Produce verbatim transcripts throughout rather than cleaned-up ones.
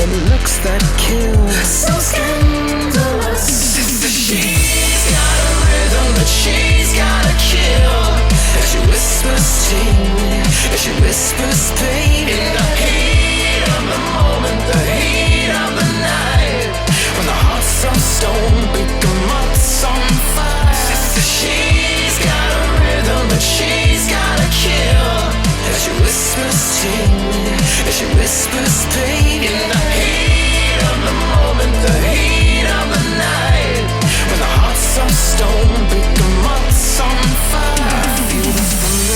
and looks that kill. So scandalous. She's got a rhythm, but she's got a kill. And she whispers to me, and she whispers pain. In the heat of the moment, the heat of the night, when the heart's of stone, break them hearts on fire. She's got a rhythm, but she's got a kill. And she whispers to me, and she whispers pain. In the heat of the moment, the heat of the night, when the hearts of stone, break them hearts on fire. I feel the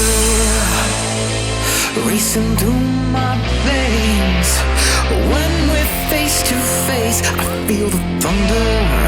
thunder racing through my veins. When we're face to face, I feel the thunder